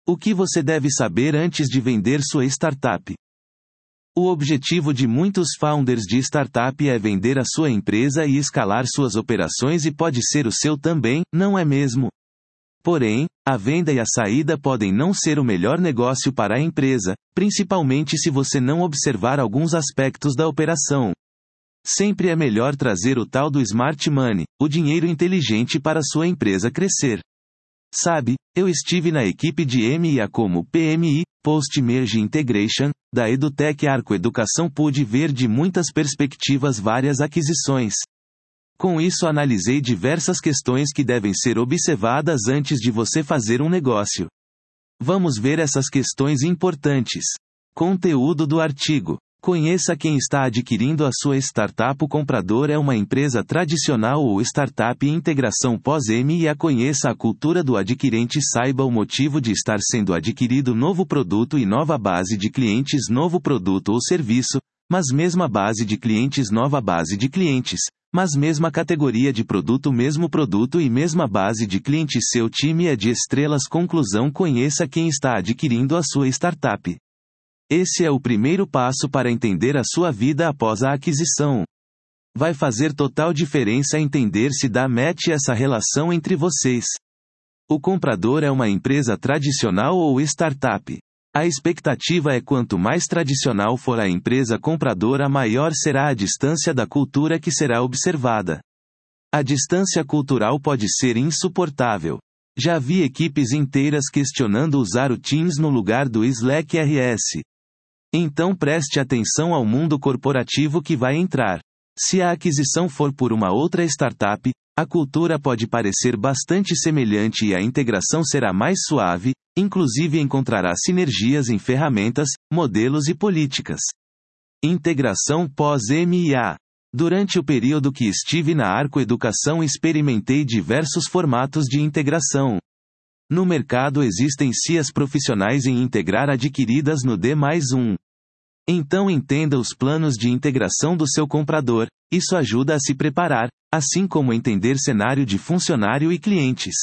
O que você deve saber antes de vender sua startup? O objetivo de muitos founders de startup é vender a sua empresa e escalar suas operações, e pode ser o seu também, não é mesmo? Porém, a venda e a saída podem não ser o melhor negócio para a empresa, principalmente se você não observar alguns aspectos da operação. Sempre é melhor trazer o tal do smart money, o dinheiro inteligente para sua empresa crescer. Sabe, eu estive na equipe de M&A como PMI, Post Merge Integration, da EduTech Arco Educação, pude ver de muitas perspectivas várias aquisições. Com isso analisei diversas questões que devem ser observadas antes de você fazer um negócio. Vamos ver essas questões importantes. Conteúdo do artigo. Conheça quem está adquirindo a sua startup. O comprador é uma empresa tradicional ou startup em integração pós-M&A. Conheça a cultura do adquirente. Saiba o motivo de estar sendo adquirido. Novo produto e nova base de clientes. Novo produto ou serviço, mas mesma base de clientes. Nova base de clientes, mas mesma categoria de produto. Mesmo produto e mesma base de clientes. Seu time é de estrelas. Conclusão: conheça quem está adquirindo a sua startup. Esse é o primeiro passo para entender a sua vida após a aquisição. Vai fazer total diferença entender se dá match essa relação entre vocês. O comprador é uma empresa tradicional ou startup? A expectativa é quanto mais tradicional for a empresa compradora, maior será a distância da cultura que será observada. A distância cultural pode ser insuportável. Já vi equipes inteiras questionando usar o Teams no lugar do Slack RS. Então preste atenção ao mundo corporativo que vai entrar. Se a aquisição for por uma outra startup, a cultura pode parecer bastante semelhante e a integração será mais suave, inclusive encontrará sinergias em ferramentas, modelos e políticas. Integração pós-M&A. Durante o período que estive na Arco Educação, experimentei diversos formatos de integração. No mercado existem CIAs profissionais em integrar adquiridas no D+1. Então entenda os planos de integração do seu comprador, isso ajuda a se preparar, assim como entender cenário de funcionário e clientes.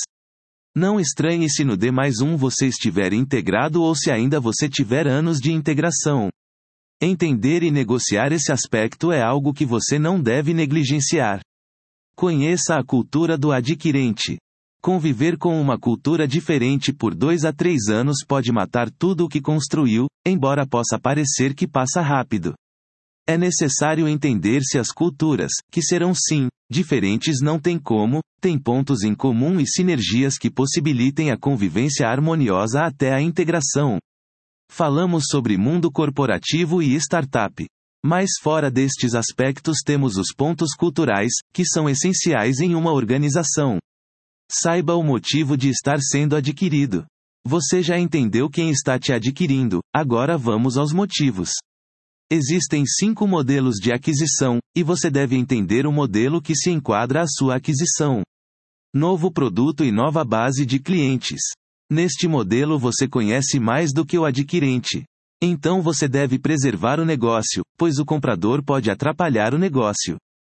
Não estranhe se no D+1 você estiver integrado ou se ainda você tiver anos de integração. Entender e negociar esse aspecto é algo que você não deve negligenciar. Conheça a cultura do adquirente. Conviver com uma cultura diferente por 2 a 3 anos pode matar tudo o que construiu, embora possa parecer que passa rápido. É necessário entender se as culturas, que serão sim, diferentes, não têm como, têm pontos em comum e sinergias que possibilitem a convivência harmoniosa até a integração. Falamos sobre mundo corporativo e startup. Mas fora destes aspectos temos os pontos culturais, que são essenciais em uma organização. Saiba o motivo de estar sendo adquirido. Você já entendeu quem está te adquirindo, agora vamos aos motivos. Existem 5 modelos de aquisição, e você deve entender o modelo que se enquadra à sua aquisição. Novo produto e nova base de clientes. Neste modelo você conhece mais do que o adquirente. Então você deve preservar o negócio, pois o comprador pode atrapalhar o negócio.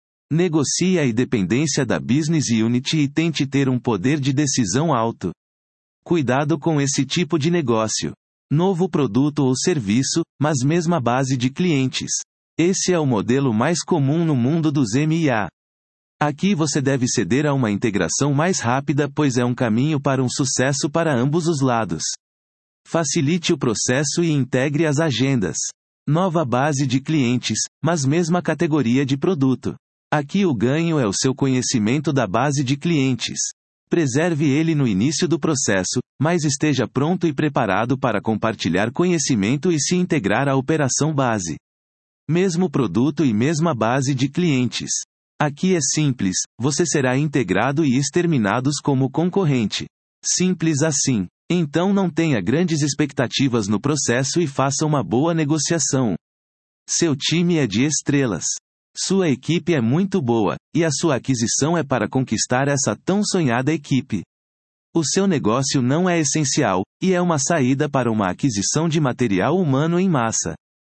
Negocie a independência da business unit e tente ter um poder de decisão alto. Cuidado com esse tipo de negócio. Novo produto ou serviço, mas mesma base de clientes. Esse é o modelo mais comum no mundo dos M&A. Aqui você deve ceder a uma integração mais rápida, pois é um caminho para um sucesso para ambos os lados. Facilite o processo e integre as agendas. Nova base de clientes, mas mesma categoria de produto. Aqui o ganho é o seu conhecimento da base de clientes. Preserve ele no início do processo, mas esteja pronto e preparado para compartilhar conhecimento e se integrar à operação base. Mesmo produto e mesma base de clientes. Aqui é simples, você será integrado e exterminados como concorrente. Simples assim. Então não tenha grandes expectativas no processo e faça uma boa negociação. Seu time é de estrelas. Sua equipe é muito boa, e a sua aquisição é para conquistar essa tão sonhada equipe. O seu negócio não é essencial, e é uma saída para uma aquisição de material humano em massa.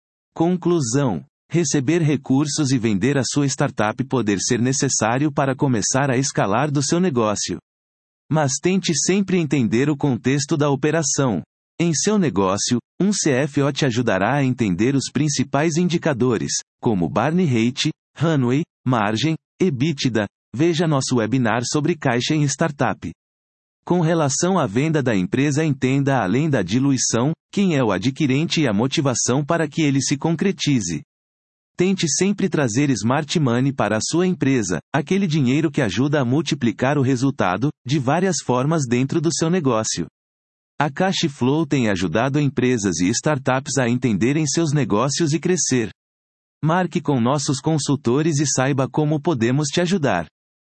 Conclusão: receber recursos e vender a sua startup pode ser necessário para começar a escalar do seu negócio. Mas tente sempre entender o contexto da operação. Em seu negócio, um CFO te ajudará a entender os principais indicadores, como Burn Rate, Runway, Margem, EBITDA. Veja nosso webinar sobre caixa em startup. Com relação à venda da empresa, entenda além da diluição, quem é o adquirente e a motivação para que ele se concretize. Tente sempre trazer smart money para a sua empresa, aquele dinheiro que ajuda a multiplicar o resultado, de várias formas dentro do seu negócio. A Cash Flow tem ajudado empresas e startups a entenderem seus negócios e crescer. Marque com nossos consultores e saiba como podemos te ajudar.